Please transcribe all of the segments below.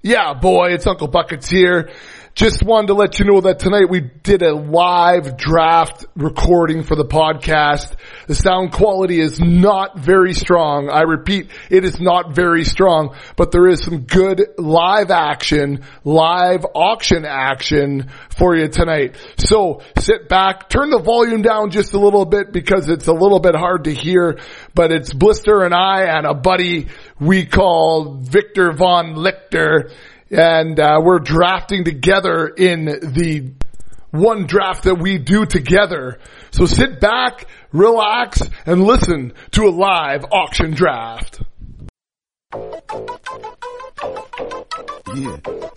Yeah, boy, it's Uncle Buckets here. Just wanted to let you know that tonight we did a live draft recording for the podcast. The sound quality is not very strong. I repeat, it is not very strong, but there is some good live action, live auction action for you tonight. So sit back, turn the volume down just a little bit because it's a little bit hard to hear, but it's Blister and I and a buddy we call Victor Von Lichter. And we're drafting together in the one draft that we do together. So sit back, relax, and listen to a live auction draft. Yeah.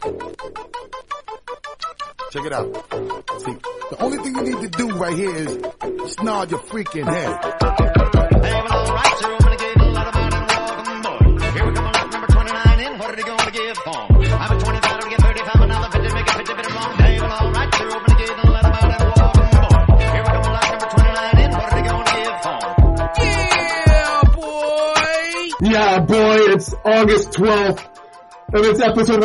Check it out. See, the only thing you need to do right here is snarl your freaking head. Hey, well, all right, sir, I'm gonna get a lot of money and welcome board. Here we come, lot number 29 in. What are they gonna give for? I'm at 25, I'm gonna get 35, another 50, make it 50 bit long. Hey, well, all right, sir, I'm gonna get a lot of money and welcome board. Here we come, lot number 29 in. What are they gonna give for? Yeah, boy, it's August 12th, and it's episode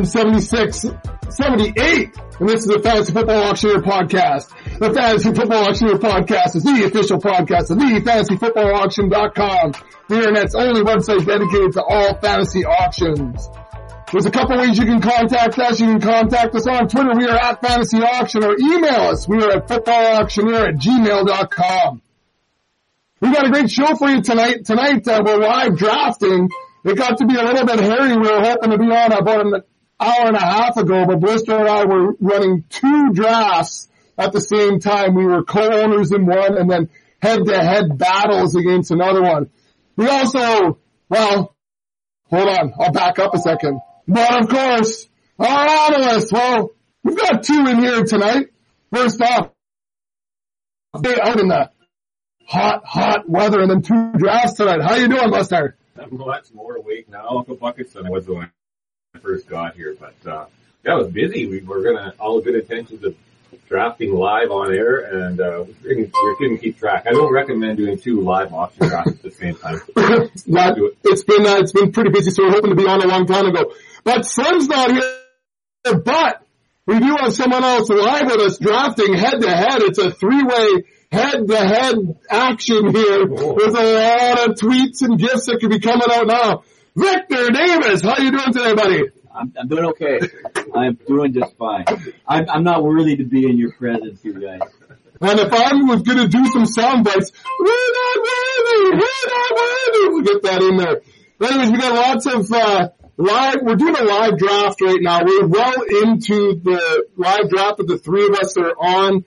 178, and this is the Fantasy Football Auctioneer Podcast. The Fantasy Football Auctioneer Podcast is the official podcast of thefantasyfootballauction.com, the internet's only website dedicated to all fantasy auctions. There's a couple ways you can contact us. You can contact us on Twitter. We are at Fantasy Auction, or email us. We are at footballauctioneer@gmail.com. We got a great show for you tonight. Tonight, we're live drafting. It got to be a little bit hairy. We were hoping to be on about an hour and a half ago, but Blister and I were running two drafts at the same time. We were co-owners in one and then head-to-head battles against another one. We also, well, hold on, I'll back up a second. But of course, our analysts, well, we've got two in here tonight. First off, they're out in the hot weather and then two drafts tonight. How you doing, Buster? I'm much more awake now, Uncle Buckets, than I was when I first got here. But, yeah, it was busy. We were all good intentions of drafting live on air, and we couldn't keep track. I don't recommend doing two live auction drafts at the same time. It's been pretty busy, so we're hoping to be on a long time ago. But Slim's not here, but we do have someone else live with us drafting head-to-head. It's a three-way head-to-head action here. There's a lot of tweets and gifs that could be coming out now. Victor Davis, how you doing today, buddy? I'm doing okay. I'm doing just fine. I'm not worthy to be in your presence, you guys. And if I was going to do some sound bites, we're not worthy! We'll get that in there. But anyways, we got lots of we're doing a live draft right now. We're well into the live draft that the three of us are on.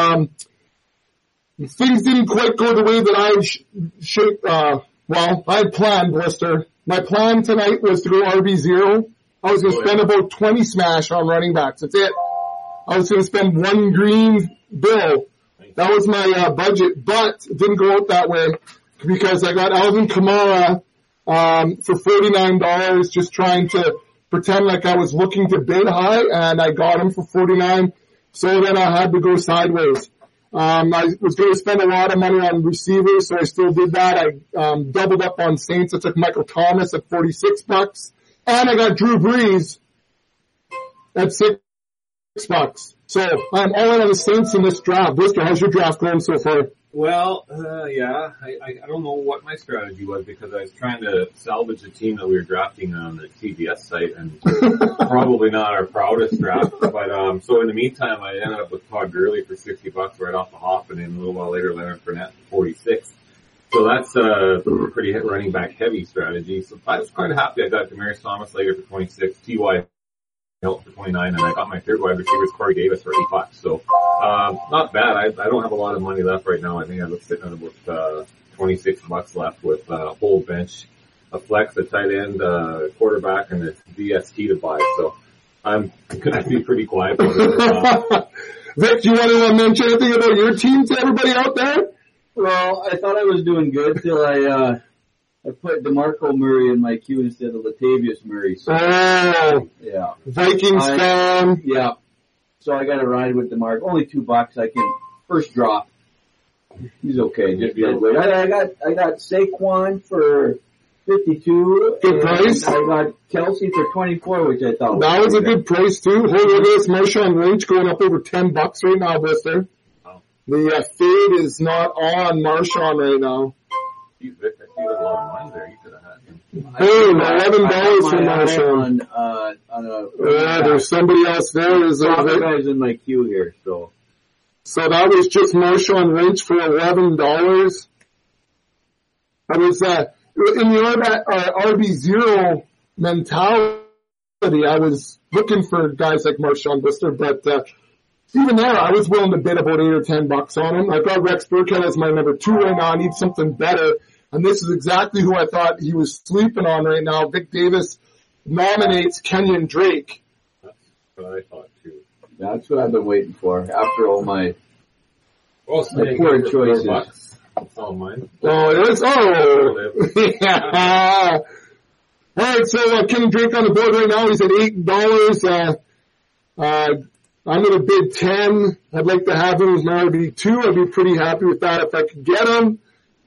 Things didn't quite go the way that I had planned, Blister. My plan tonight was to go RB0. I was going to spend about 20 smash on running backs. That's it. I was going to spend one green bill. That was my budget, but it didn't go out that way because I got Alvin Kamara for $49, just trying to pretend like I was looking to bid high, and I got him for $49. So then I had to go sideways. I was going to spend a lot of money on receivers, so I still did that. I doubled up on Saints. I took Michael Thomas at $46, and I got Drew Brees at $6. So I'm all in on the Saints in this draft. Blister, how's your draft going so far? Well, yeah, I don't know what my strategy was because I was trying to salvage the team that we were drafting on the TBS site, and probably not our proudest draft. But so in the meantime, I ended up with Todd Gurley for $60 right off the hop, and then a little while later, Leonard Fournette for $46. So that's a pretty running back heavy strategy. So I was quite happy. I got Demaryius Thomas later for $26, T.Y. Hill for $29, and I got my third wide receiver, Corey Davis, for $8. So not bad. I don't have a lot of money left right now. I think I'm sitting at about $26 left with a whole bench, a flex, a tight end, quarterback, and a DST to buy. So I'm going to be pretty quiet about it. Vic, do you want to mention anything about your team to everybody out there? Well, I thought I was doing good till I put DeMarco Murray in my queue instead of Latavius Murray. So, yeah. Vikings fan. Yeah. So I got to ride with DeMarco. Only $2 I can first drop. He's okay. Just I got Saquon for 52. Good price. I got Kelsey for 24, which I thought That was a good price too. Hold on, this Marshawn Lynch going up over $10 right now, Blister. Wow. The fade is not on Marshawn right now. Geez, Vic, I see a lot of lines there. You could have had him. Boom, $11 for Marshawn. There's somebody else there. Is there? Other guys in my queue here, so. So that was just Marshawn Lynch for $11. I was in the RB0 mentality. I was looking for guys like Marshawn Blister, but even there, I was willing to bid about $8 or $10 on him. I've got Rex Burkhead as my number 2 right now. I need something better, and this is exactly who I thought he was sleeping on right now. Vic Davis nominates Kenyon Drake. That's what I thought too. That's what I've been waiting for after all my Well, my poor choices. $4. That's all mine. Oh, it is? Oh! Yeah. All right, so Kenyon Drake on the board right now. He's at $8. I'm going to bid 10. I'd like to have him as my RB2. I'd be pretty happy with that if I could get him.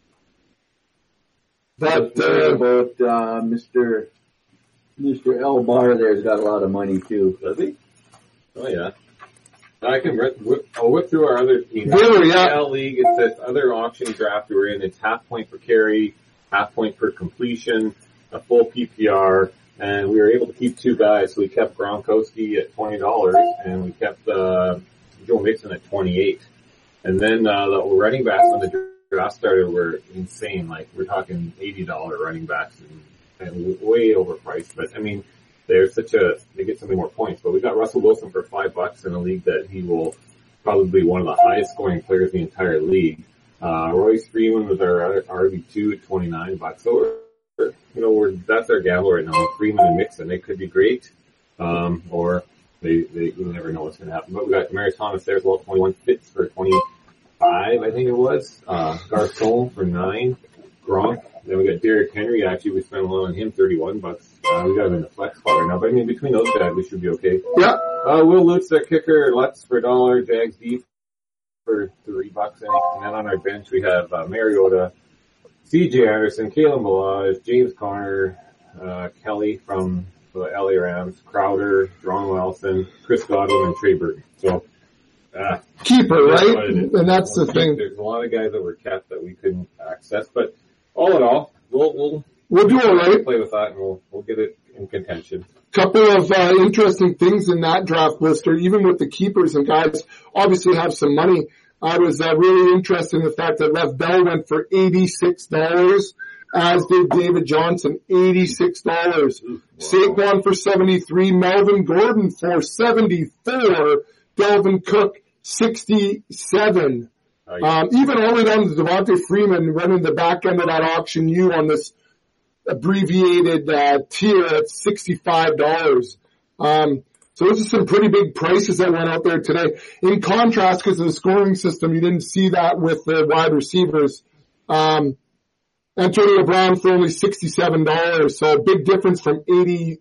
But about Mr. L. Bar there's got a lot of money too. Does he? Oh yeah. I can I'll whip through our other team. Really, yeah. League, it's this other auction draft we're in. It's half point per carry, half point per completion, a full PPR, and we were able to keep 2 guys. So we kept Gronkowski at $20, and we kept Joe Mixon at $28. And then the running backs when the draft started were insane. Like we're talking $80 running backs and way overpriced. But I mean, they get so many more points. But we got Russell Wilson for $5 in a league that he will probably be one of the highest scoring players in the entire league. Royce Freeman was our RB2 at $29. So that's our gamble right now. Freeman and Mixon, they could be great. Or you never know what's going to happen. But we got Demaryius Thomas there as well, 21. Fitz for 25, I think it was. Garcon for 9. Gronk. Then we got Derrick Henry. Actually, we spent a lot on him, $31. We got him in the flex spot right now. But I mean, between those guys, we should be okay. Yeah. Will Lutz, their kicker. Lutz for $1. Jags D for $3. I think. And then on our bench, we have Mariota, C.J. Anderson, Kalen Balazs, James Conner, Kelly from the LA Rams, Crowder, Ron Wilson, Chris Godwin, and Trey Burton. So, keeper, right? And that's the thing. There's a lot of guys that were kept that we couldn't access, but all in all, we'll do all right. Play with that, and we'll get it in contention. Couple of interesting things in that draft, Blister. Even with the keepers and guys obviously have some money. I was really interested in the fact that Lev Bell went for $86, as did David Johnson, $86. Wow. Saquon for $73, Melvin Gordon for $74, Delvin Cook $67. Even all the way down to Devontae Freeman running the back end of that auction on this abbreviated tier at $65. So those are some pretty big prices that went out there today. In contrast, because of the scoring system, you didn't see that with the wide receivers. Antonio Brown for only $67. So a big difference from 80,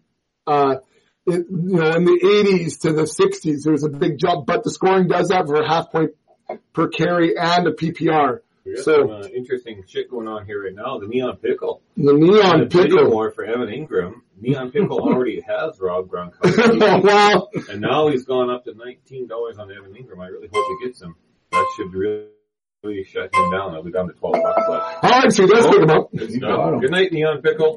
in the 80s to the 60s. There's a big jump, but the scoring does that for a half point per carry and a PPR. We got some interesting shit going on here right now. The Neon Pickle. The Neon Pickle. More for Evan Ingram. Neon Pickle already has Rob Gronkowski. Wow. And now he's gone up to $19 on Evan Ingram. I really hope he gets him. That should really shut him down. I'll be down to $12 left. All right, so he does pick him up. Good night, Neon Pickle.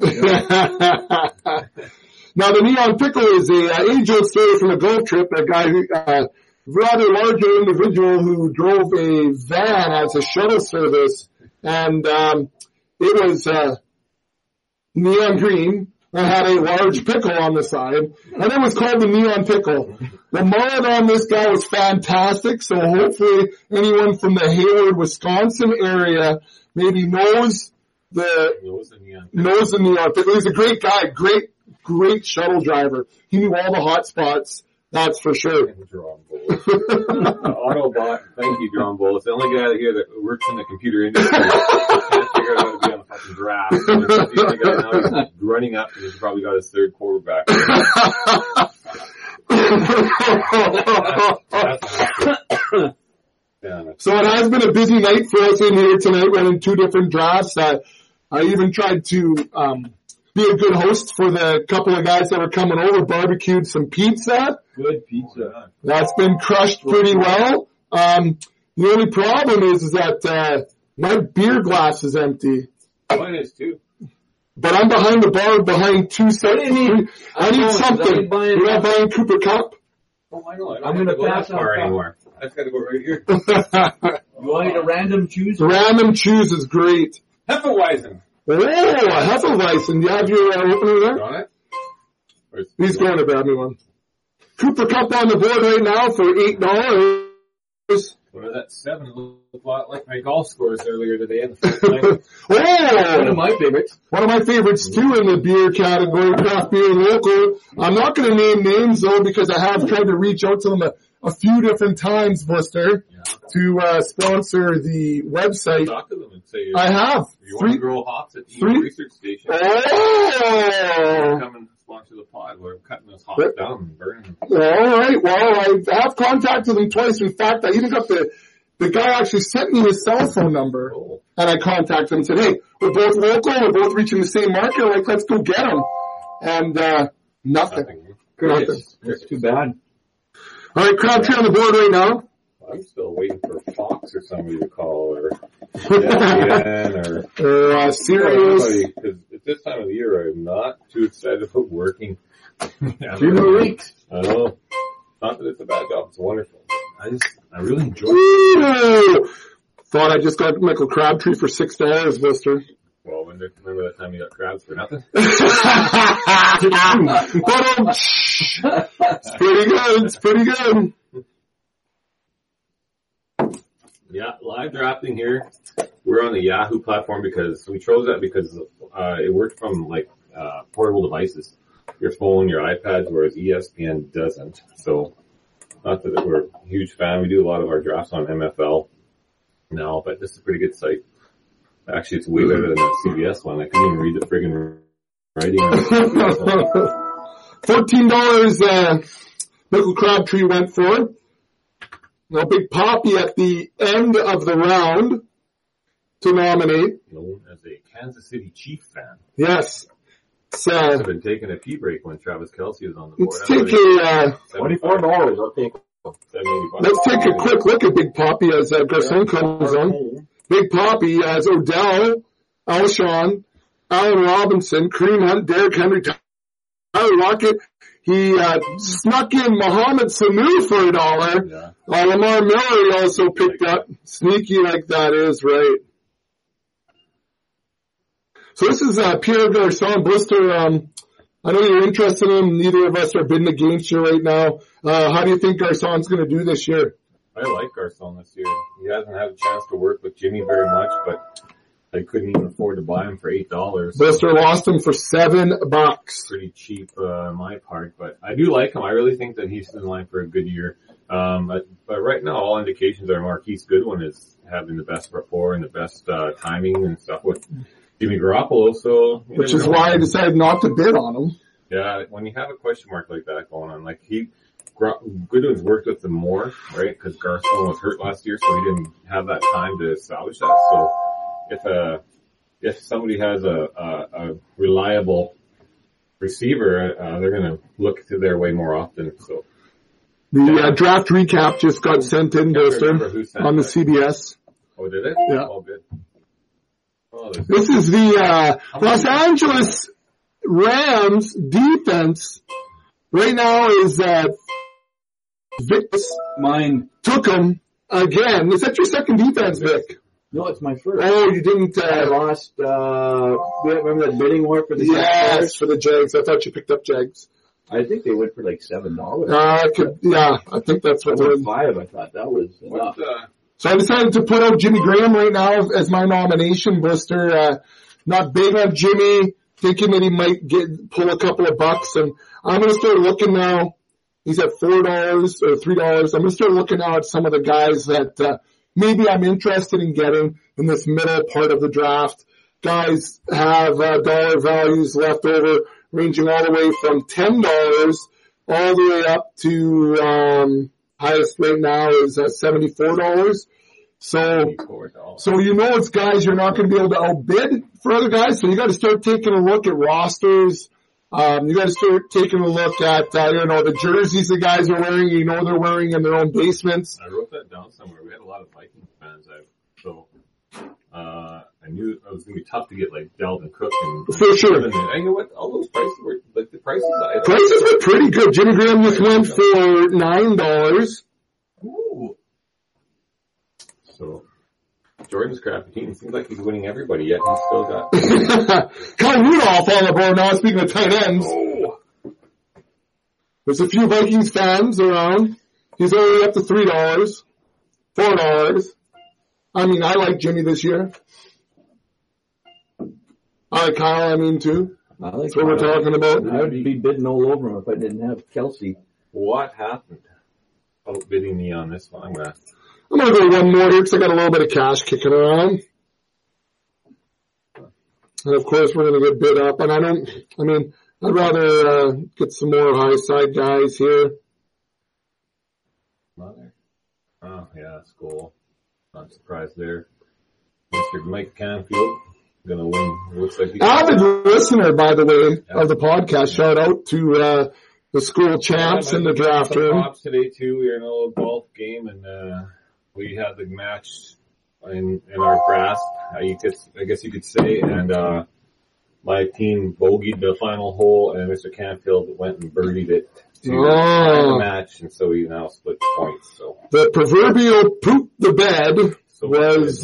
Now, the Neon Pickle is a age-old story from a golf trip. A guy who, rather larger individual who drove a van as a shuttle service, and it was neon green and had a large pickle on the side, and it was called the Neon Pickle. The mullet on this guy was fantastic, so hopefully anyone from the Hayward, Wisconsin area maybe knows the Neon Pickle. He's a great guy, great shuttle driver. He knew all the hot spots. That's for sure. Autobot, thank you, John Bowles. The only guy here that works in the computer industry can't figure out how to be on a fucking draft. So the only guy now he's running up and he's probably got his third quarterback. So it has been a busy night for us in here tonight, running 2 different drafts. I even tried to be a good host for the couple of guys that were coming over, barbecued some pizza. Good pizza. That's been crushed pretty well. The only problem is that my beer glass is empty. Mine is too. But I'm behind the bar, behind two sets. I need something. You're not buying Cooper Cup? Oh, I know. I'm going to pass on bar that. anymore. I just got to go right here. You want me to random choose? Random choose is great. Hefeweizen. Oh, a Hefeweizen. You have your opener there? Got it? He's going to grab me one. Cooper Cup on the board right now for $8. What is that? 7 looked a lot like my golf scores earlier today in the first night. One of Oh! my favorites. One of my favorites too in the beer category, craft beer and local. I'm not going to name names though because I have tried to reach out to them a few different times, Buster, to sponsor the website. Talk to them and say, I have. if you want to grow hops at the three- research station, Oh! come and sponsor the pod. We're cutting those hops down and burning them. All right. Well, I have contacted them twice. In fact, I even got the guy actually sent me his cell phone number, Oh. and I contacted him and said, "Hey, we're both local. We're both reaching the same market. Like, let's go get them." And nothing. Nothing. That's too bad. All right, Crabtree on the board right now. I'm still waiting for Fox or somebody to call or ESPN or Sirius. because at this time of the year I'm not too excited about working. Few more weeks. I know. Not that it's a bad job, it's wonderful. I really enjoy it. Ooh! Thought I just got Michael Crabtree for $6, Buster. Well, remember that time you got crabs for nothing? But it's pretty good. It's pretty good. Yeah, live drafting here. We're on the Yahoo platform because we chose that because it worked from portable devices, your phone, your iPads, whereas ESPN doesn't. So, not that we're a huge fan. We do a lot of our drafts on MFL now, but this is a pretty good site. Actually, it's way better than that CBS one. I couldn't even read the friggin' writing. $14 Michael Crabtree went for. Now, Big Poppy at the end of the round to nominate. Known as a Kansas City Chief fan. Yes. So, I've been taking a pee break when Travis Kelce was on the board. let's take a $24. I'll take. let's take a quick look at Big Poppy as Garcon comes on. Big Poppy as Odell, Alshon, Allen Robinson, Kareem Hunt, Derrick Henry, Tyler Lockett. He snuck in Mohamed Sanu for $1. Yeah. Lamar Miller he also picked up. Sneaky like that is, right. So this is Pierre Garcon. Blister, I know you're interested in him. Neither of us are bidding against you right now. How do you think Garcon's going to do this year? I like Garcon this year. He hasn't had a chance to work with Jimmy very much, but I couldn't even afford to buy him for $8. Blister lost him for $7. Pretty cheap on my part, but I do like him. I really think that he's in line for a good year. But right now, all indications are Marquise Goodwin is having the best rapport and the best timing and stuff with Jimmy Garoppolo. So, Which is why I decided not to bid on him. Yeah, when you have a question mark like that going on, like Goodwin's worked with them more, right? Because Garcon was hurt last year, so he didn't have that time to establish that. So if somebody has a reliable receiver, they're going to look to their way more often. So The draft recap just got sent in, Blister, on the CBS. Oh, did it? Yeah. Oh, good. Oh, This is the Los Angeles Rams defense. Right now is Vic Mine. took him again. Is that your second defense, Vic? No, it's my first. Oh, you didn't. I lost, remember that bidding war for the Yes, Jaguars? for the Jags. I thought you picked up Jags. I think they went for like $7. I think that's what I it went was. 5. I thought that was enough. So I decided to put out Jimmy Graham right now as my nomination, Blister. Not big on Jimmy, thinking that he might pull a couple of bucks, and I'm going to start looking now. He's at $4 or $3. I'm going to start looking now at some of the guys that maybe I'm interested in getting in this middle part of the draft. Guys have dollar values left over, ranging all the way from $10 all the way up to highest right now is $74. So $4. you know it's guys you're not going to be able to outbid for other guys. So you got to start taking a look at rosters. You got to start taking a look at, the jerseys the guys are wearing, they're wearing in their own basements. I wrote that down somewhere. We had a lot of Vikings fans. I knew it was going to be tough to get like Dalvin Cook and for sure. And you know what? All those prices were like the prices. Prices were pretty good. Jimmy Graham just went for $9. Ooh. So Jordan's crappy team seems like he's winning everybody, yet he's still got Kyle Rudolph on the board now. Speaking of tight ends, there's a few Vikings fans around. He's already up to $3, $4. I mean, I like Jimmy this year. I like Kyle, too. That's what we're talking about. I would be bidding all over him if I didn't have Kelsey. What happened? Outbidding me on this one. I'm gonna go one more here because I got a little bit of cash kicking around. And of course we're going to get bid up. And I'd rather get some more high side guys here. Mother. Oh yeah, school. Not surprised there. Mr. Mike Canfield gonna win. It looks like avid listener, by the way, of the podcast. Shout out to the school champs in the draft room. Props today too. We were in a little golf game and we had the match in our grass, I guess you could say, and my team bogeyed the final hole, and Mr. Canfield went and birdied it to tie the match, and so we now split points. So the proverbial poop the bed was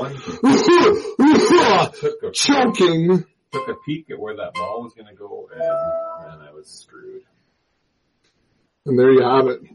choking. Took a peek at where that ball was going to go, and I was screwed. And there you have it.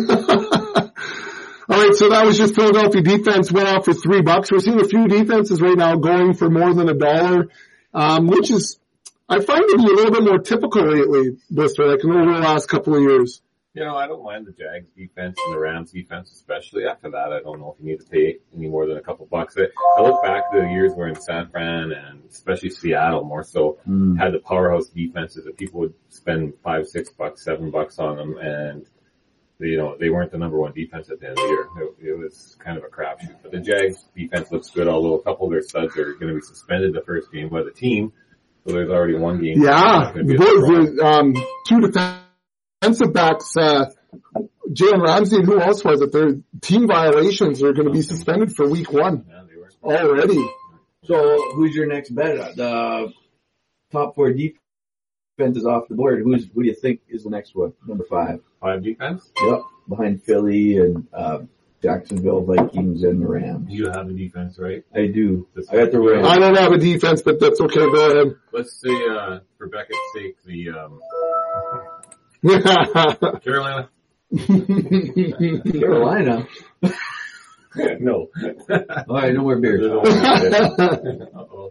All right, so that was just Philadelphia defense went out for $3. We're seeing a few defenses right now going for more than $1, which is, I find to be a little bit more typical lately, Blister, like over the last couple of years. I don't mind the Jags defense and the Rams defense, especially. After that, I don't know if you need to pay any more than a couple bucks. I look back to the years where in San Fran and especially Seattle more so had the powerhouse defenses that people would spend $5, $6, $7 on them, and they weren't the number one defense at the end of the year. It was kind of a crapshoot. But the Jags defense looks good, although a couple of their studs are going to be suspended the first game by the team. So there's already one game. Yeah, two defensive backs, Jalen Ramsey and who else was it? Their team violations are going to be suspended for week 1 already. So who's your next bet? The top 4 defenses off the board. Who do you think is the next one? Number 5. 5 defense? Yep. Behind Philly and Jacksonville, Vikings, and the Rams. You have a defense, right? I do. I got the Rams. I don't have a defense, but that's okay. Go ahead. Let's say, for Beckett's sake, the Carolina. Carolina? No. All right, no more beer. Uh-oh.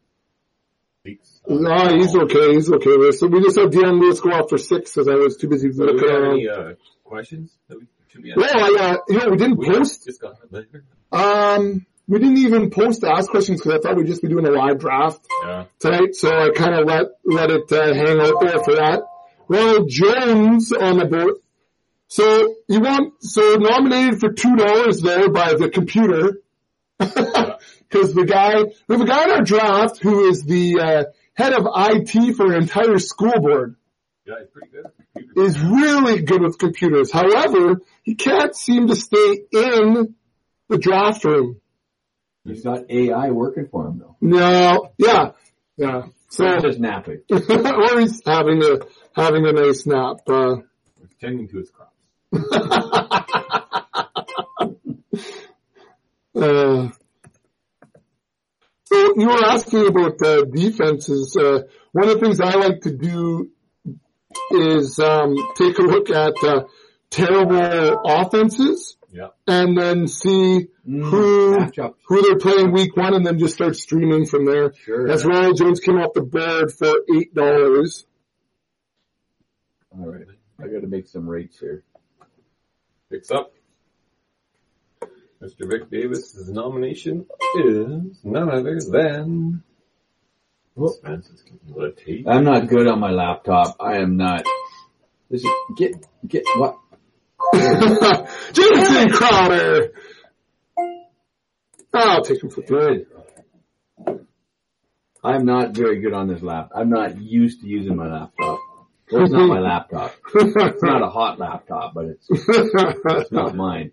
No, he's okay. So we just had Deion Lewis go out for 6 because I was too busy looking around. Any questions that we should be asking? Well, we didn't post. We didn't even post to ask questions because I thought we'd just be doing a live draft tonight. So I kind of let it hang out there for that. Ronald Jones on the board. So nominated for $2 there by the computer. Because we have a guy in our draft who is the head of IT for an entire school board. Yeah, he's pretty good. Is really good with computers. However, he can't seem to stay in the draft room. He's got AI working for him though. No, yeah. So he's just napping. Or he's having a nice nap. Tending to his crops. So you were asking about defenses. One of the things I like to do is take a look at terrible offenses and then see who they're playing week 1 and then just start streaming from there. Sure. As Ronald Jones came off the board for $8. All right. I got to make some rates here. Picks up. Mr. Vic Davis's nomination is none other than I'm not good on my laptop. I am not. This is, get what? Jason Crowder. I'll take him for 3. Good. I'm not very good on this laptop. I'm not used to using my laptop. Well, it's not my laptop. It's not a hot laptop, but it's not mine.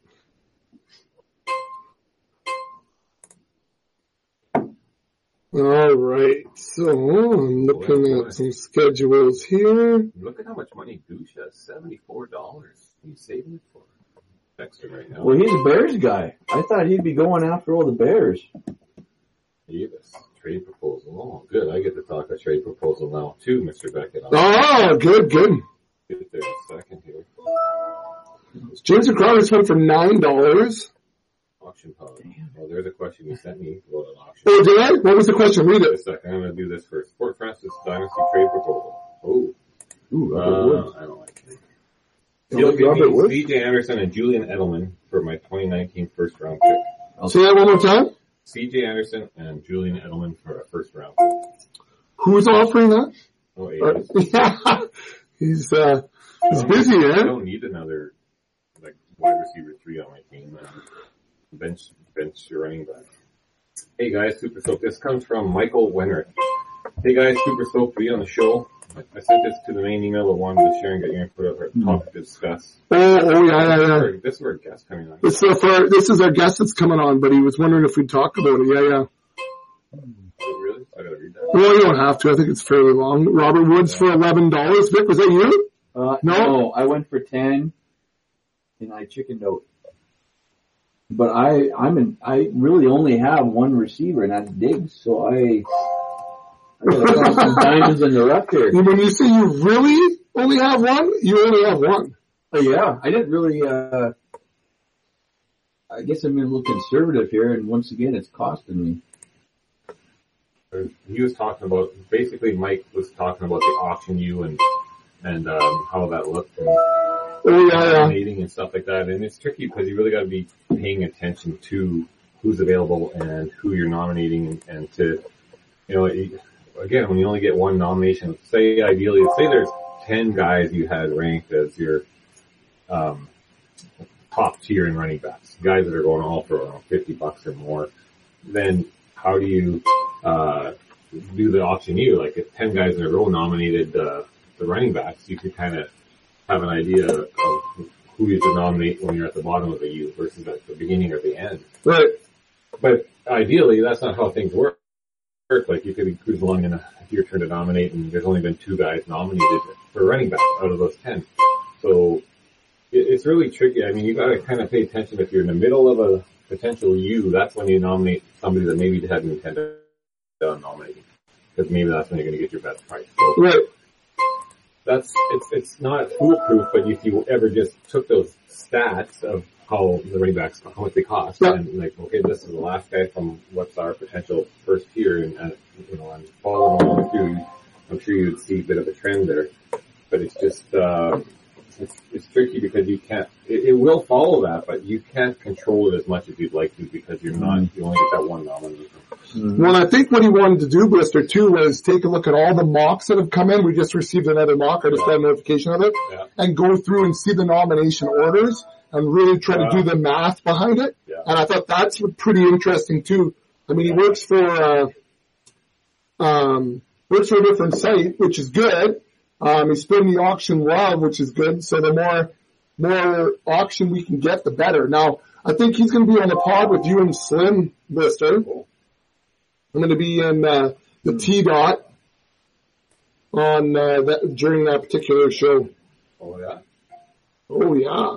All right. So I'm looking at some schedules here. Look at how much money Douche has. $74. He's saving it for Dexter right now. Well, he's a Bears guy. I thought he'd be going after all the Bears. Davis, trade proposal. Oh, good. I get to talk a trade proposal now too, Mr. Beckett. Oh, good. Get there in a second here. Jameson Crowder's went for $9. Auction pod. Well, there's a question you sent me about an auction. Oh, did I? What was the question? Read Wait a it. second. I'm going to do this first. Fort Francis Dynasty trade proposal. Oh. I don't like it. He'll give Robert me Woods? C.J. Anderson and Julian Edelman for my 2019 first round pick. Say that one more time. C.J. Anderson and Julian Edelman for a first round pick. Who's offering that? Oh, A's. He's busy, I eh? don't need another like wide receiver 3 on my team. Bench your running back. Hey guys, super stoked. This comes from Michael Wenrick. Hey guys, super stoked to be on the show. I sent this to the main email but wanted to share and get your input of our topic to discuss. Oh, yeah. This is our guest coming on. This is our guest that's coming on, but he was wondering if we'd talk about it. Yeah. Oh, really? I gotta read that. Well, you don't have to. I think it's fairly long. Robert Woods for $11. Vic, was that you? No, I went for 10, and I chickened out. But I really only have one receiver, and that's Diggs. So I got some diamonds in the rough here. When you say you really only have one, you only have one. Yeah, I didn't really. I guess I'm being a little conservative here, and once again, it's costing me. He was talking about, basically Mike was talking about the auction you and how that looked and dominating and stuff like that. And it's tricky because you really got to be paying attention to who's available and who you're nominating and to, again, when you only get one nomination, say there's 10 guys you had ranked as your top tier in running backs, guys that are going all for around $50 or more, then how do you do the auction you? Like if 10 guys in a row nominated the running backs, you could kind of have an idea of who you should nominate when you're at the bottom of the U versus at the beginning or the end. Right. But ideally, that's not how things work. Like you could be cruising along and it's your turn to nominate and there's only been 2 guys nominated for running back out of those 10. So it's really tricky. I mean, you gotta kind of pay attention if you're in the middle of a potential U, that's when you nominate somebody that maybe hadn't intended on nominating. Because maybe that's when you're gonna get your best price. So Right. It's not foolproof, but if you ever just took those stats of how the running backs, how much they cost, and like, okay, this is the last guy from what's our potential first tier, and I'm following along through, I'm sure you'd see a bit of a trend there. But it's just, it's tricky because you can't, it will follow that, but you can't control it as much as you'd like to because you only get that one nomination. Well, I think what he wanted to do, Blister, too, was take a look at all the mocks that have come in. We just received another mock. I just got a notification of it. Yeah. And go through and see the nomination orders and really try to do the math behind it. Yeah. And I thought that's pretty interesting, too. I mean, he works for a different site, which is good. He's still in the auction love, which is good. So the more auction we can get, the better. Now, I think he's going to be on the pod with you and Slim, Blister. Cool. I'm going to be in the T-Dot on during that particular show. Oh yeah? Oh, yeah.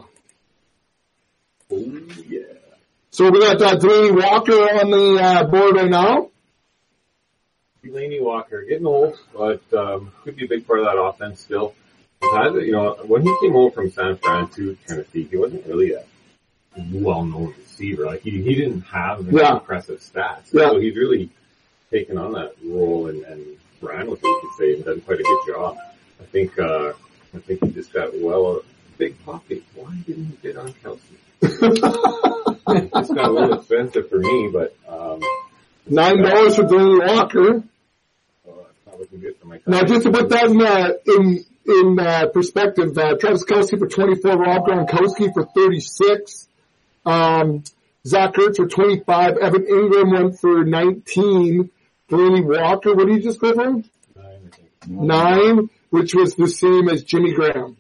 Oh yeah. So we got Delaney Walker on the board right now. Delaney Walker, getting old, but could be a big part of that offense still. When he came over from San Fran to Tennessee, he wasn't really a well-known receiver. Like he didn't have impressive stats. Yeah. So he's really taken on that role and ran with it, you could say, and done quite a good job. I think he just got big pocket. Why didn't he bid on Kelsey? It's got a little expensive for me, but $9 for Delaney Walker. it's not looking good for my Now, just to put that in perspective, Travis Kelce for 24, Rob Gronkowski for 36. Zach Ertz for 25. Evan Ingram went for 19. Delaney Walker, what did you just go for? 9, I think. 9, which was the same as Jimmy Graham.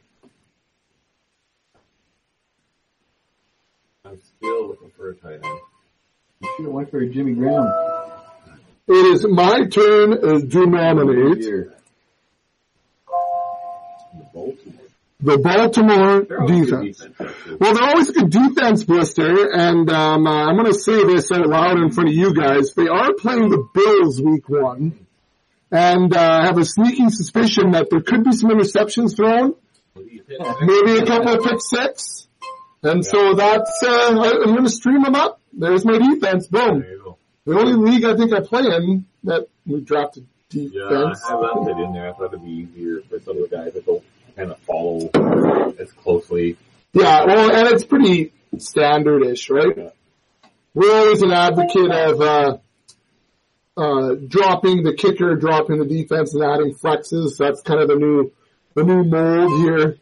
I'm still looking for a tight end. You should have went for Jimmy Graham. It is my turn to nominate Here. The Baltimore. the Baltimore They're always good defense. actually. Well, they're always a good defense, Blister, and I'm going to say this out loud in front of you guys. They are playing the Bills week 1, and I have a sneaking suspicion that there could be some interceptions thrown, What do you think? maybe a couple of pick six, and so that's, I'm going to stream them up. There's my defense, boom. There you go. The only league I think I play in that we drafted defense. Yeah, I left it in there. I thought it'd be easier for some of the guys that don't kind of follow as closely. Yeah, well, and it's pretty standard-ish, right? Yeah. We're always an advocate of dropping the kicker, dropping the defense, and adding flexes. That's kind of the new mold here.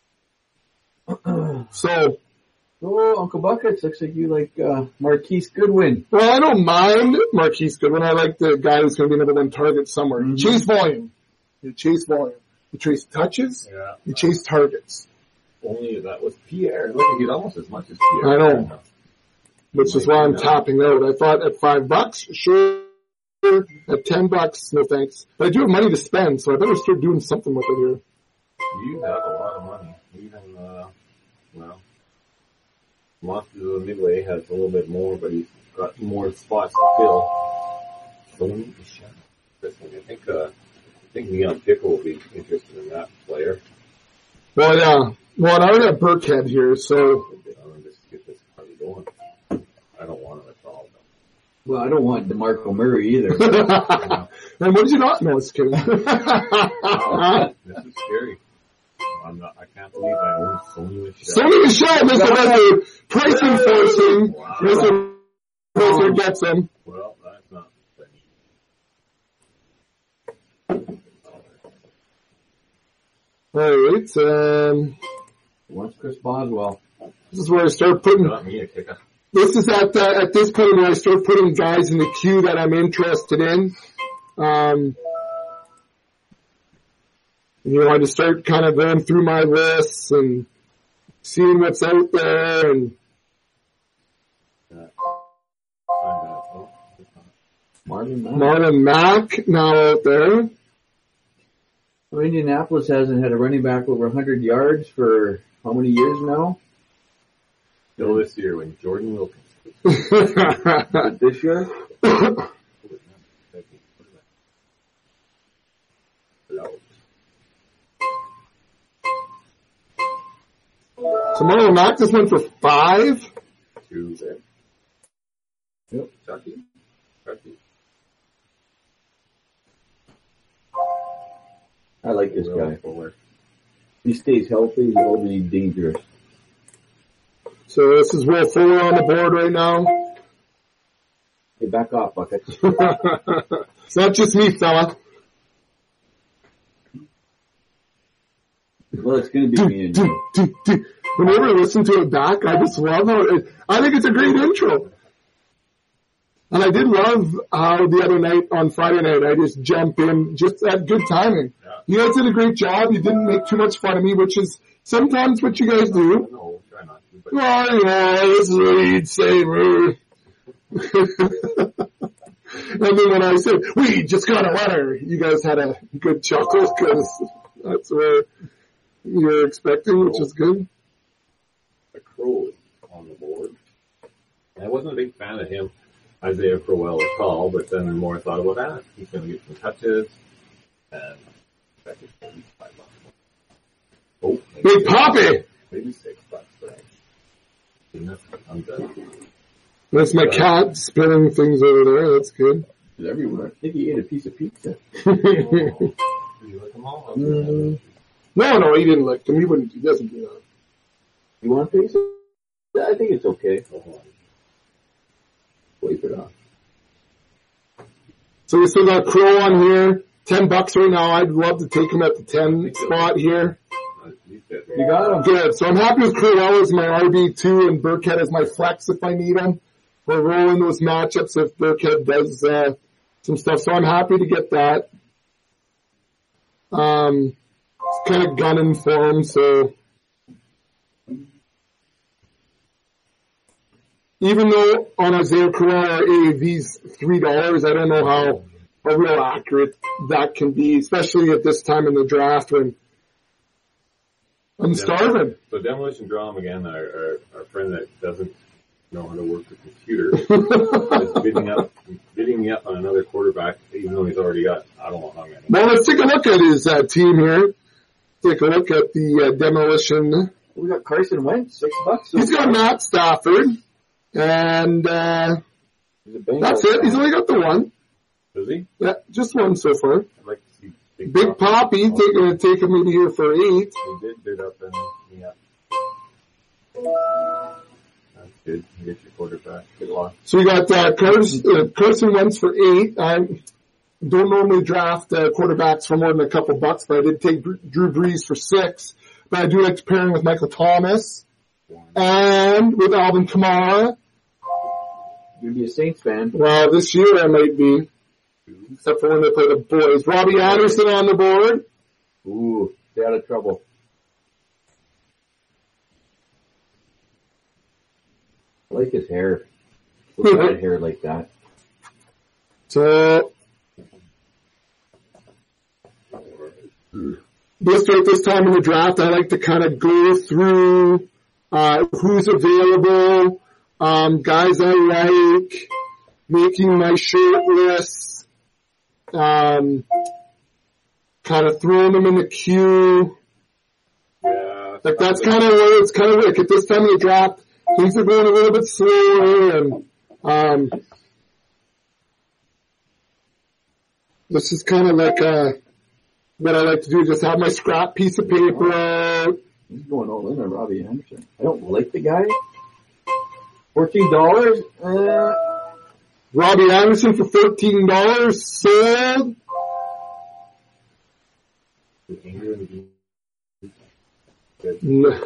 So, Oh, Uncle Buckets, looks like you like Marquise Goodwin. well, I don't mind Marquise Goodwin. I like the guy who's going to be number 1 target somewhere. You chase volume. You chase volume. You chase touches. Yeah. You chase targets. Only that was Pierre. Look, he did almost as much as Pierre. I know. Which is why I'm tapping out. I thought at $5, sure. At $10, no thanks. But I do have money to spend, so I better start doing something with it here. You have a lot of money. Even, Monsters of the Midway has a little bit more, but he's got more spots to fill. So we need to shut this one. I think Neon Pickle will be interested in that player. Well, yeah. Well, and I already have Burkhead here, so. I'll just get this party going. I don't want him at all. Well, I don't want DeMarco Murray either. And what did you not? No, it's kidding. This is scary. I can't believe I own Sony Michel. Sony Michel, Mr. Weather, price enforcing. Mr. Weather gets him. Well, that's not funny. Alright, What's Chris Boswell? this is where I start putting. Got me a kicker. This is at this point where I start putting guys in the queue that I'm interested in. I just start kind of going through my lists and seeing what's out there and Marlon Mack now out there. Well, Indianapolis hasn't had a running back over 100 yards for how many years now? Still this year when Jordan Wilkins. This year? So Marlon Mack just went for 5. 2 there. Yep. Chucky. I like this guy. He stays healthy, he'll be dangerous. So this is Will Fuller on the board right now. Hey, back off, Bucket. It's not just me, fella. Well, it's going to be me and you. Whenever I listen to it back, I just love how I think it's a great intro. And I did love how the other night on Friday night, I just jump in just at good timing. Yeah. You guys did a great job. You didn't make too much fun of me, which is sometimes what you guys do. No, try not to. But Well, this is what you'd say, bro. And then when I said, we just got a letter, you guys had a good chuckle because that's where you're expecting, which is good. a Crow is on the board. And I wasn't a big fan of him, Isaiah Crowell at all, but then the more I thought about that, he's going to get some touches, and that could be $5. Oh, Big Poppy! maybe $6, but I'm done. That's my cat spilling things over there. That's good. It's everywhere. I think he ate a piece of pizza. Did you look them all? No, he didn't lick them. He doesn't do that. You want pizza? Yeah, I think it's okay. Oh, hold on. Wipe it off. So we still got Crow on here. $10 right now. I'd love to take him at the 10 spot here. You got him. Good. So I'm happy with Crowell as my RB2 and Burkhead as my flex if I need him. or roll in those matchups if Burkhead does some stuff. So I'm happy to get that. It's kind of gunning for him, so even though on Isaiah Corral AAV's $3, I don't know how real accurate that can be, especially at this time in the draft when I'm starving. So Demolition Drum, again, our friend that doesn't know how to work the computer, is bidding me up on another quarterback, even though he's already got, I don't know how many. Well, let's take a look at his team here. Take a look at the Demolition. We got Carson Wentz, $6. He's got Matt Stafford, and that's it. He's only got the one. Does he? Yeah, just one so far. I'd like to see Big Poppy take him in here for 8. He did bid up and yeah. That's good. You get your quarterback. Good luck. So we got Carson Wentz for 8. I don't normally draft quarterbacks for more than a couple bucks, but I did take Drew Brees for 6. But I do like to pair him with Michael Thomas and with Alvin Kamara. You'd be a Saints fan. Well, this year I might be, except for when they play the boys. Robbie Anderson on the board. Ooh, stay out of trouble. I like his hair. Red hair like that. So, Blister, at this time in the draft, I like to kind of go through who's available, guys I like, making my short list, kind of throwing them in the queue. Yeah. Like that's kind of where it's kind of like at this time of the draft, things are going a little bit slower, and this is kind of like what I like to do, just have my scrap piece of paper out. He's going all in on Robbie Anderson. I don't like the guy. $14? Robbie Anderson for $14, sold. No.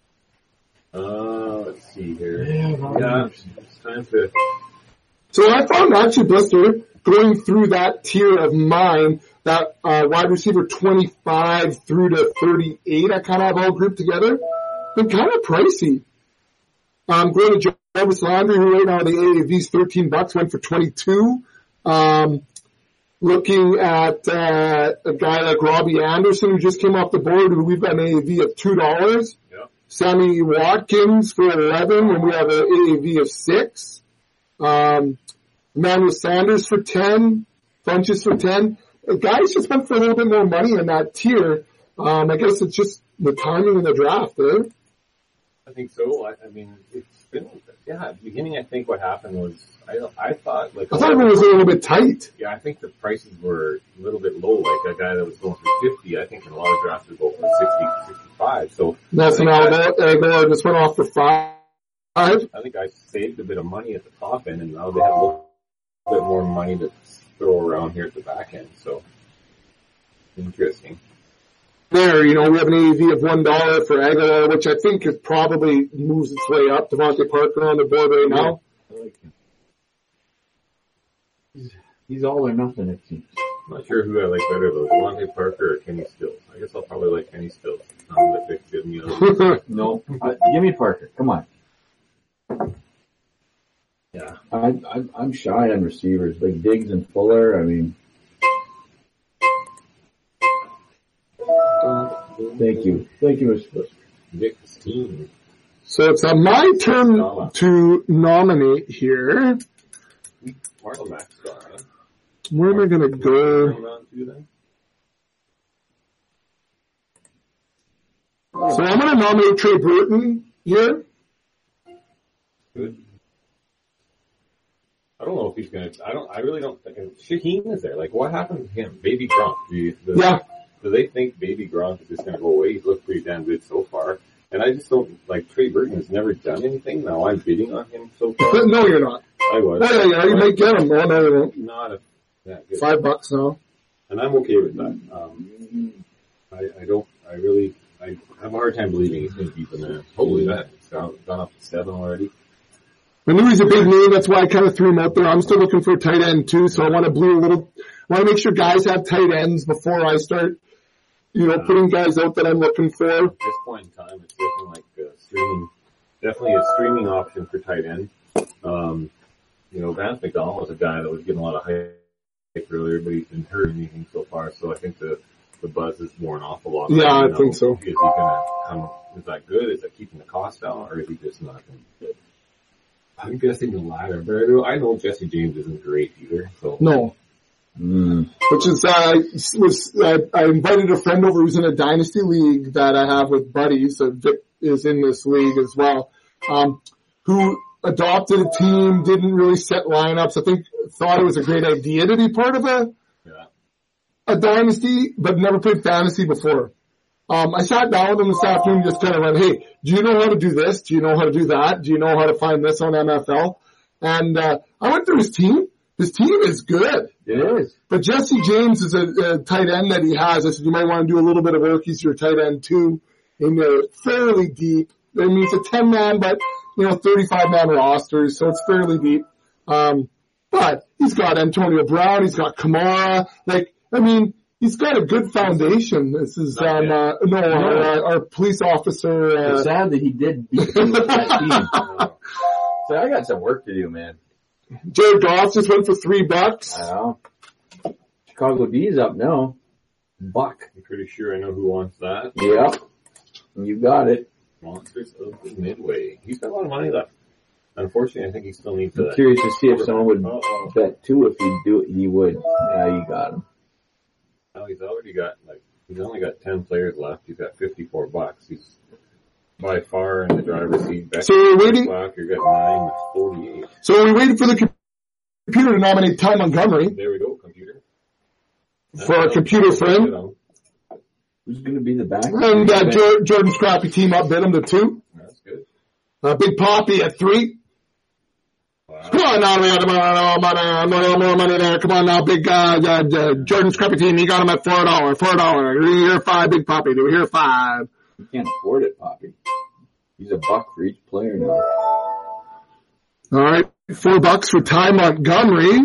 Let's see here. Yeah, it's time to. So I found actually, Blister, going through that tier of mine, that wide receiver 25 through to 38, I kind of have all grouped together. Been kind of pricey. Going to Jarvis Landry, who right now the AAV's $13, went for 22. Looking at a guy like Robbie Anderson, who just came off the board, who we've got an AAV of $2. Yeah. Sammy Watkins for 11, when we have an AAV of 6. Emmanuel Sanders for 10. Funches for 10. Guys just went for a little bit more money in that tier. I guess it's just the timing of the draft, eh? I think so. I mean, it's been, at the beginning I think what happened was, I thought it was a little bit tight. Yeah, I think the prices were a little bit low, like a guy that was going for 50, I think in a lot of drafts would go for 60, 65, so. Nelson Aguilar just went off for 5. I think I saved a bit of money at the top end, and now they have a little bit more money to throw around here at the back end, so. Interesting. There, we have an AAV of $1 for Aguilar, which I think it probably moves its way up. Devontae Parker on the board right now. I like him. He's all or nothing, it seems. I'm not sure who I like better though, Devontae Parker or Kenny Stills. I guess I'll probably like Kenny Stills. No, give me Parker. Come on. Yeah. I'm shy on receivers like Diggs and Fuller. I mean, thank you, Mr. Buster. Nick Steen. So it's my turn to nominate here. Marlon Mack's gone, huh? Where am I going to go? So I'm going to nominate Trey Burton here. Good. I don't know if he's going to. I really don't think. Shaheen is there. Like, what happened to him? Baby Gronk. Yeah. Do they think Baby Gronk is just going to go away? He's looked pretty damn good so far. And I just don't, like, Trey Burton has never done anything. Now I'm bidding on him so far. No, you're not. I was. Oh, yeah, you might get him. Oh, no, you won't. Not a, yeah, good. $5 now. And I'm okay with that. I have a hard time believing he's going to beat the man. Hopefully that. It's gone up to 7 already. I knew he's a big name. That's why I kind of threw him out there. I'm still looking for a tight end too, so I want to make sure guys have tight ends before I start, putting guys out that I'm looking for. At this point in time, it's looking like definitely a streaming option for tight end. Vance McDonald was a guy that was getting a lot of hype earlier, but he's been hurt anything so far, so I think the buzz is worn off a lot. Yeah, I think so. Is he gonna come, is that good? Is that keeping the cost down, or is he just not going to be good? I'm guessing the latter, but I know Jesse James isn't great either, so. No. Which is, I invited a friend over who's in a dynasty league that I have with buddies, so Vic is in this league as well, who adopted a team, didn't really set lineups. I think thought it was a great idea to be part of a dynasty, but never played fantasy before. I sat down with him this afternoon and just kind of went, hey, do you know how to do this? Do you know how to do that? Do you know how to find this on MFL? And I went through his team. His team is good. It is. But Jesse James is a tight end that he has. I said, you might want to do a little bit of work. He's your tight end too. And they're fairly deep. I mean, it's a 10-man, but, 35-man roster, so it's fairly deep. But he's got Antonio Brown. He's got Kamara. He's got a good foundation. This is, our police officer. It's sad that he did beat me with that team. So I got some work to do, man. Jared Goff just went for $3. Wow. Chicago D's up now. Buck. I'm pretty sure I know who wants that. Yeah. You got it. Monsters of the Midway. He's got a lot of money left. Unfortunately, I think he still needs I'm curious to see if someone would bet too. If he'd do it, he would. Yeah, you got him. Well, he's only got 10 players left. He's got $54. He's by far in the driver's seat. So we're waiting. You've got 9 with 48. So we're waiting for the computer to nominate Ty Montgomery. There we go, computer. For our computer friend. Who's going to be the back? And Jordan's crappy team outbid him to 2. That's good. Big Poppy at 3. Wow. Come on now, we got more money there. Come on now, big Jordan's crappy team. He got him at $4. $4. Do we hear 5, Big Poppy? Do we hear 5? You can't afford it, Poppy. He's $1 for each player now. All right, $4 for Ty Montgomery.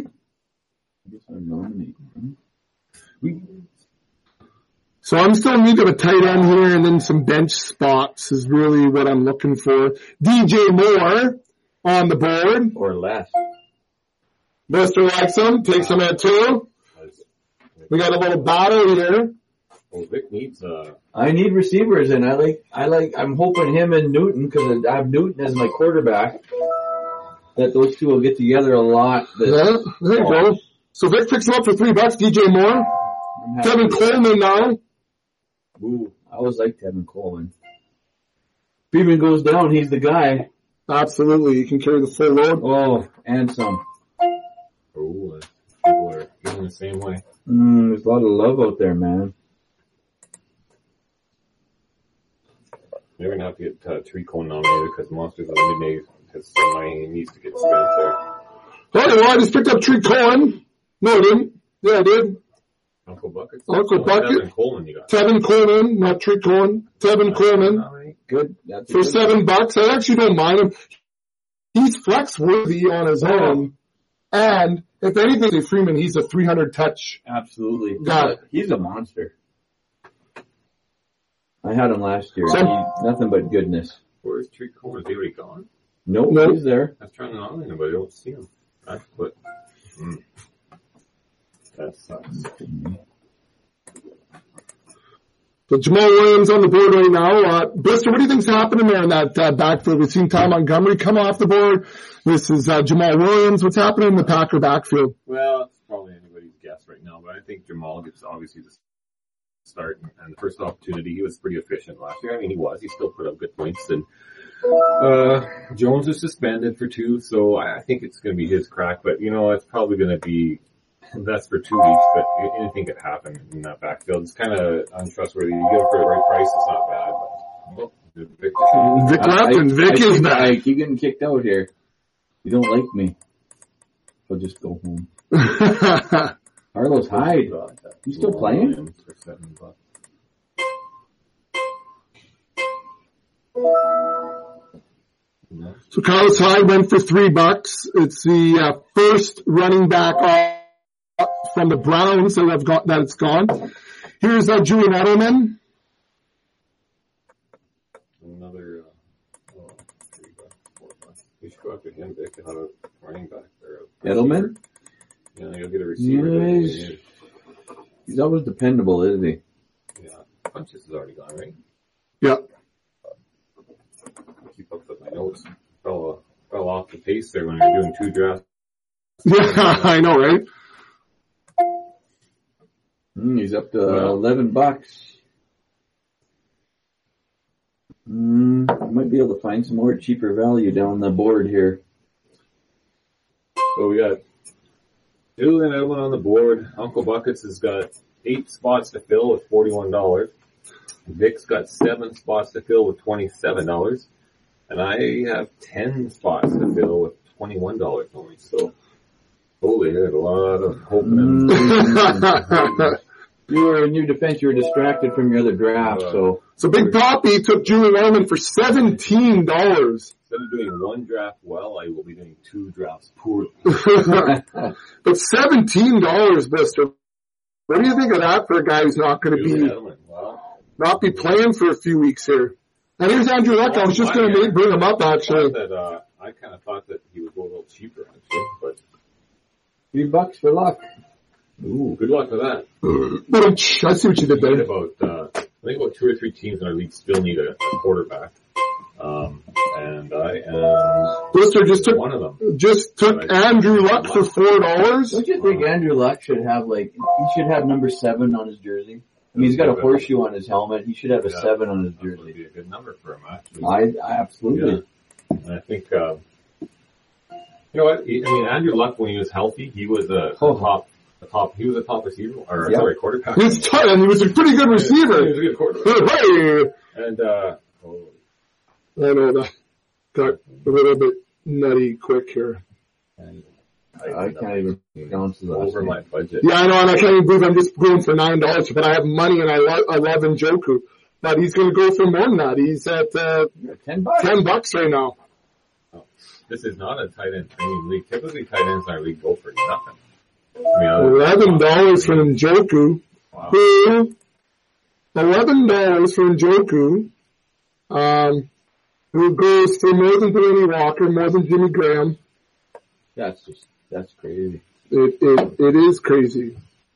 So I'm still in need of a tight end here, and then some bench spots is really what I'm looking for. DJ Moore on the board. Or less. Mister likes him, takes him at 2. We got a little battle here. Well, Vic needs I need receivers, and I'm hoping him and Newton, because I have Newton as my quarterback, that those two will get together a lot. Yeah, there you go. So Vic picks him up for $3. DJ Moore. Tevin Coleman now. Ooh, I always like Tevin Coleman. If Beeman goes down, he's the guy. Absolutely, he can carry the full load. Oh, and some. people are feeling the same way. There's a lot of love out there, man. They're gonna have to get Trico nominated because Monsters of the Midnight has some money he needs to get spent there. Oh, well, I just picked up Tree Cohen. No, I didn't. Yeah, I did. Uncle Bucket. Uncle Bucket. Tevin Coleman, you got. Tevin Coleman, not Tree Cohen. Tevin Coleman. Good. That's for $7. I actually don't mind him. He's flex worthy on his own. And if anything, Freeman, he's a 300 touch. Absolutely. Got it. He's a monster. I had him last year. Nothing but goodness. Where's Tree Coleman? Is he already gone? Nope, he's there. I was trying to nominate him, but I don't see him. That's what. That sucks. So Jamal Williams on the board right now. Blister, what do you think's happening there in that backfield? We've seen Ty Montgomery come off the board. This is Jamal Williams. What's happening in the Packer backfield? Well, it's probably anybody's guess right now, but I think Jamal gets obviously the start and the first opportunity. He was pretty efficient last year. I mean, he was. He still put up good points. And Jones is suspended for 2, so I think it's going to be his crack. But, you know, it's probably going to be that's for 2 weeks, but anything could happen in that backfield. It's kind of untrustworthy. You get it for the right price, it's not bad. But, Vic left and Vic is back. You're getting kicked out here. You don't like me. I'll just go home. Carlos Hyde. You still playing? For $7. So Carlos Hyde went for $3. It's the first running back from the Browns that it's gone. Here's Julian Edelman. Another, $3, $4. We should go after him. They could have a running back there. Edelman? Yeah, you'll get a receiver. Yes. He's always dependable, isn't he? Yeah. Funches is already gone, right? Yeah. Keep up with my notes. Fell off the pace there when we were doing 2 drafts. Yeah, I know, right? He's up to $11. Might be able to find some more cheaper value down the board here. So we got Julian Edelman on the board. Uncle Buckets has got 8 spots to fill with $41. Vic's got 7 spots to fill with $27. And I have 10 spots to fill with $21 only. So, holy, there's a lot of hope. You were in your defense. You were distracted from your other draft. So Big Poppy took Julian Edelman for $17. Instead of doing 1 draft well, I will be doing 2 drafts poorly. But $17, mister. What do you think of that for a guy who's not going to not be playing for a few weeks here? And here's Andrew Luck. I was just going to bring him up, actually. I kind of thought that he would go a little cheaper, actually. But $3 for Luck. Ooh, good luck with that. But I see what you did there. I think about 2 or 3 teams in our league still need a quarterback. And I am Blister just took one of them. Just took Andrew Luck for $4. Don't you think Andrew Luck should have he should have number 7 on his jersey? I mean, he's got a horseshoe on his helmet. He should have a 7 on his jersey. That would be a good number for him, actually. I absolutely. Yeah. And I think, you know what? Andrew Luck, when he was healthy, he was he was a top receiver, quarterback. He was a pretty good receiver. He was a good quarterback. And, I know that got a little bit nutty quick here. I can't even pronounce the over my budget. Yeah, I know, and I can't even believe I'm just going for $9, but I have money and I love Njoku. But he's going to go for more than that. He's at $10 right now. Oh, this is not a tight end premium league. Typically, tight ends in our league go for nothing. $11 for Njoku. Wow. $11 for Njoku. Who goes for more than Delaney Walker, more than Jimmy Graham. That's crazy. It is crazy.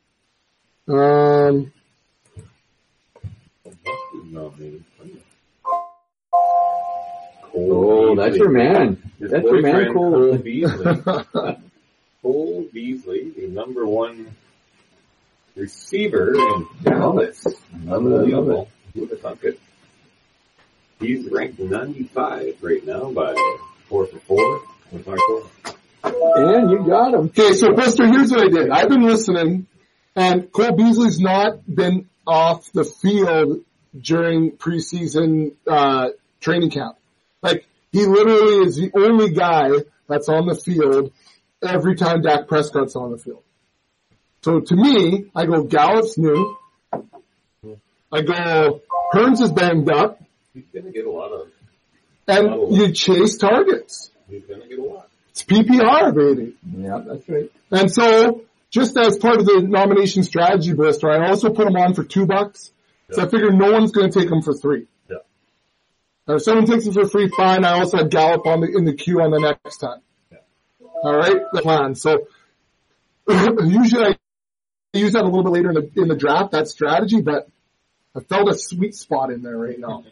That's your man. That's your man, Cole Beasley. Cole Beasley, the number 1 receiver in Dallas. Unbelievable. Who would have thought it? He's ranked 95 right now by 4 for 4 with my core. And you got him. Okay, so Buster, here's what I did. I've been listening, and Cole Beasley's not been off the field during preseason training camp. Like, he literally is the only guy that's on the field every time Dak Prescott's on the field. So to me, I go, Gallup's new. I go, Hearns is banged up. He's going to get a lot of... And you chase targets. He's going to get a lot. It's PPR, baby. Yeah, that's right. And so, just as part of the nomination strategy, Blister, I also put him on for $2. So I figured no one's going to take him for $3. Yeah. Now, if someone takes him for free, fine. I also had Gallup in the queue on the next time. Yeah. All right, the plan. So usually I use that a little bit later in the draft, that strategy, but I felt a sweet spot in there right now.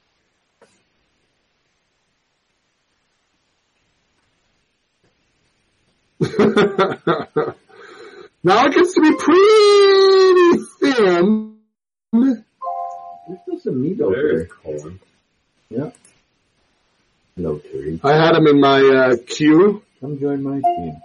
Now it gets to be pretty thin. There's still some meat out there. Colin. Yeah. Hello, Terry. I had him in my queue. Come join my team.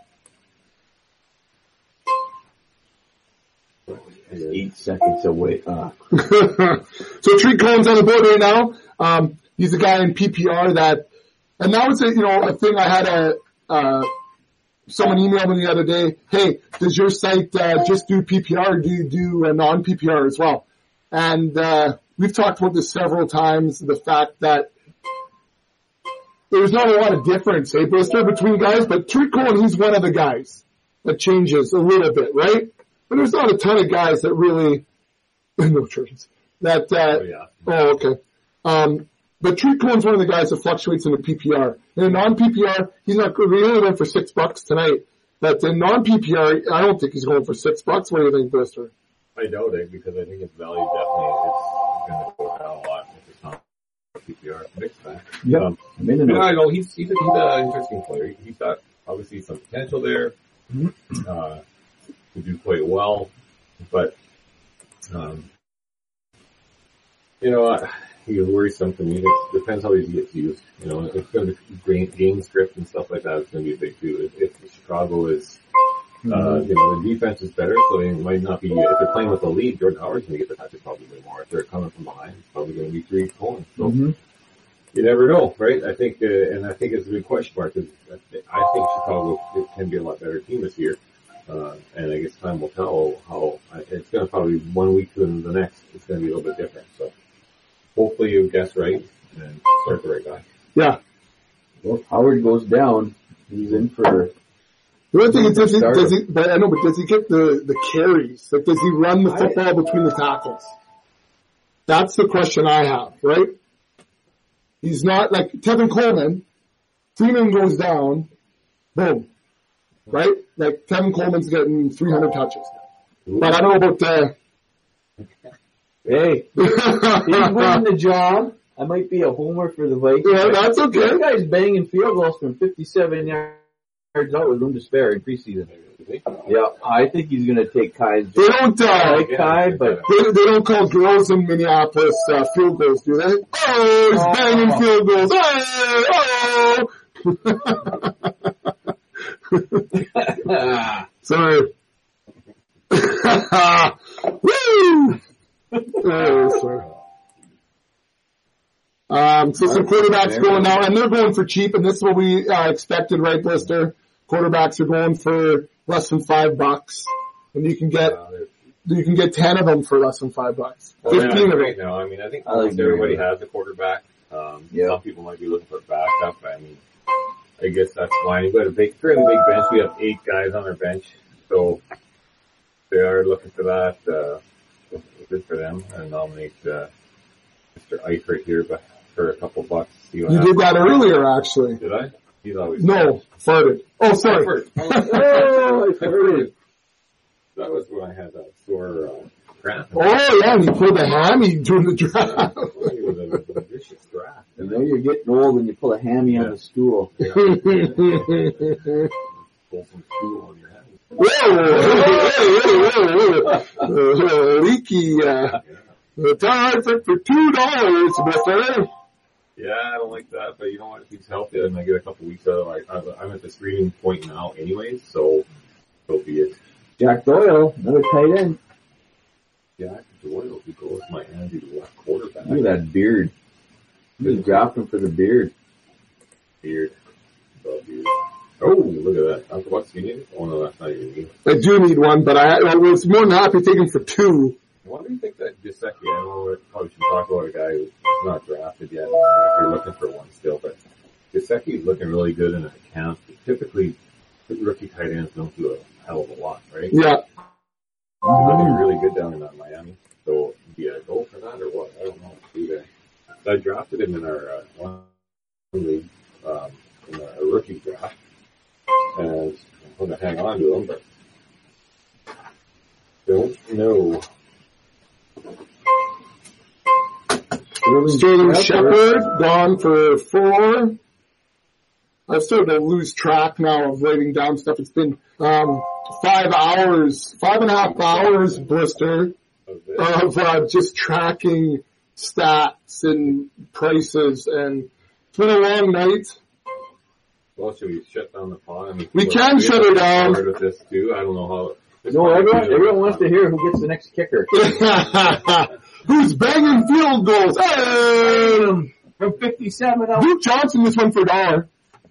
8 seconds away. So Treat Cohen's on the board right now. He's a guy in PPR that, and that was a thing I had someone emailed me the other day, hey, does your site just do PPR or do you do non-PPR as well? And we've talked about this several times, the fact that there's not a lot of difference, Blister, between guys, but Tariq Cohen, he's one of the guys that changes a little bit, right? But there's not a ton of guys that really, no churches, that, okay. But Tariq Cohen's one of the guys that fluctuates in the PPR. In a non-PPR, he's not good. We only went for $6 tonight. But in non-PPR, I don't think he's going for $6. What do you think, Blister? I doubt it because I think its value definitely is going to go down a lot if it's not PPR. Mixed bag. Yep. I know he's an interesting player. He's got obviously some potential there. To do quite well, but he worrisome to me. It depends how he gets used. It's going to be game script and stuff like that. It's going to be a big too. If Chicago is, the defense is better, so it might not be. If they're playing with the lead, Jordan Howard's going to get the touches probably more. If they're coming from behind, it's probably going to be Tariq Cohen. So you never know, right? I think it's a big question mark because I think Chicago can be a lot better team this year. And I guess time will tell how it's going to probably 1 week to the next. It's going to be a little bit different. So hopefully you guess right and start the right guy. Yeah. Well, if Howard goes down, he's in for. The one thing is, does he get the carries? Like, does he run the football between the tackles? That's the question I have, right? He's not like Tevin Coleman. Freeman goes down, boom. Right? Like, Tevin Coleman's getting 300 touches. But I don't know about Hey, he's winning the job. I might be a homer for the Vikings. Yeah, that's okay. This guy's banging field goals from 57 yards out with room to spare in preseason. Yeah, I think he's going to take Kai's job. They don't, Kai, but they don't call girls in Minneapolis, field goals, do they? Oh, he's banging field goals. Sorry. Woo! Oh, sorry. So some quarterbacks going now, and they're going for cheap, and this is what we expected, right, Blister? Quarterbacks are going for less than $5, and you can get 10 of them for less than $5. 15 of them. Right now, I mean, I think almost everybody has a quarterback. Some people might be looking for backup. I mean, I guess that's fine. You've got a fairly big bench. We have 8 guys on our bench, so they are looking for that. Good for them, and nominate Mr. Ice right here, but for a couple bucks. You did that earlier, actually. Did I? He's always farted. Oh, sorry. I farted. That was when I had that sore cramp. Oh yeah, he pulled a hammy during the draft. It was a vicious draft. And now you're getting old when you pull a hammy on the stool. Yeah. Pull some stool on your head. Whoa. Leaky, tire for $2, Mr. Yeah, I don't like that, but you know what? If he's healthy, then I get a couple weeks out of I'm at the screening point now anyways, so be it. Jack Doyle, another tight end. Jack Doyle, who goes Miami to left quarterback. Look at that beard. You dropped him for the beard. Beard. Oh, look at that. What's he need? Oh no, that's not even me. I do need one, but I was more than happy to take him for 2. Why do you think that Gesicki, I don't know, we probably should talk about a guy who's not drafted yet, if you're looking for one still, but Gesicki is looking really good in a camp. Typically, rookie tight ends don't do a hell of a lot, right? Yeah. He's looking really good down in Miami, so do I go for that or what? I don't know. I drafted him in our one league, in a rookie draft, and I'm going to hang on to him, but don't know. Sterling Shepard gone for 4. I've started to lose track now of writing down stuff. It's been 5 hours, 5.5 hours, Blister, of just tracking stats and prices, and it's been a long night. Well, should we shut down the pod? I mean, we can shut her down. With this too. I don't know how. No, everyone wants to hear who gets the next kicker. Who's banging field goals? Hey! From 57 out. Duke Johnson just went for $1.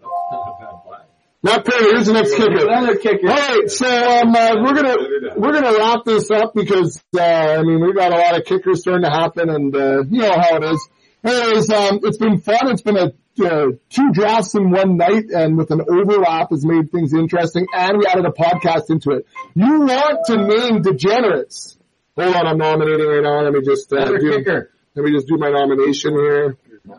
Not Perry, here's the next kicker. Another kicker. Alright, so, we're gonna wrap this up because, we've got a lot of kickers starting to happen and, you know how it is. Anyways, it's been fun. It's been a 2 drafts in one night, and with an overlap has made things interesting, and we added a podcast into it. You want to name degenerates. Hold on, I'm nominating right now. Let me just do my nomination here.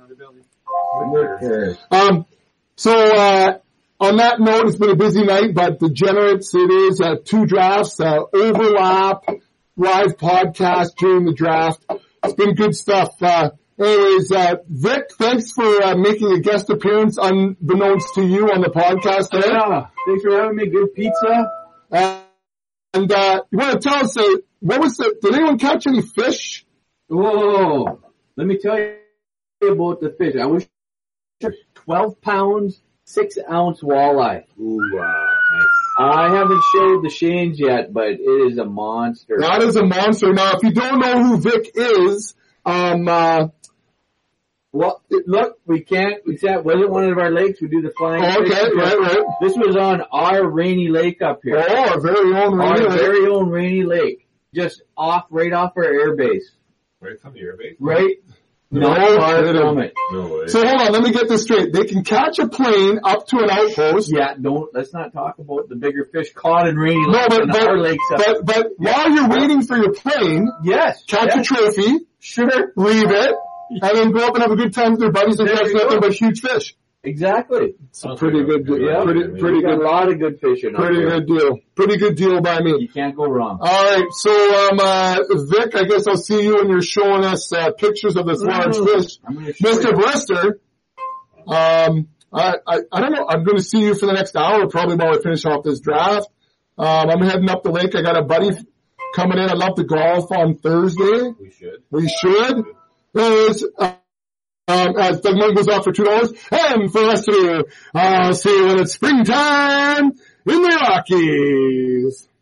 On that note, it's been a busy night, but degenerates, it is 2 drafts, overlap, live podcast during the draft. It's been good stuff. Anyways, Vic, thanks for making a guest appearance unbeknownst to you on the podcast today. Yeah, thanks for having me. Good pizza. And you want to tell us, did anyone catch any fish? Whoa, let me tell you about the fish. I wish 12 pounds, 6 ounce walleye. Ooh, nice. I haven't showed the Shanes yet, but it is a monster. That is a monster. Now, if you don't know who Vic is, well, look, we said, wasn't one of our lakes, we do the flying fish. Okay, right. This was on our Rainy Lake up here. Oh, our very own Rainy Lake. Our very own Rainy Lake. Just right off our air base. Right from the airbase? Right? Not far from it. No way. So hold on, let me get this straight. They can catch a plane up to an outpost. Yeah, let's not talk about the bigger fish caught in Rainy Lake. But while you're waiting for your plane, catch a trophy, leave it, and then go up and have a good time with your buddies and catch nothing but huge fish. Exactly. It's a pretty good deal. Yeah, pretty good. A lot of good fishing. Good deal. Pretty good deal by me. You can't go wrong. All right, so Vic, I guess I'll see you when you're showing us pictures of this large fish, Mr. Blister. I don't know. I'm going to see you for the next hour, probably while we finish off this draft. I'm heading up the lake. I got a buddy coming in. I'd love to golf on Thursday. We should. Anyways, as Doug Munn goes off for $2, and for the rest of you, I'll see you when it's springtime in the Rockies.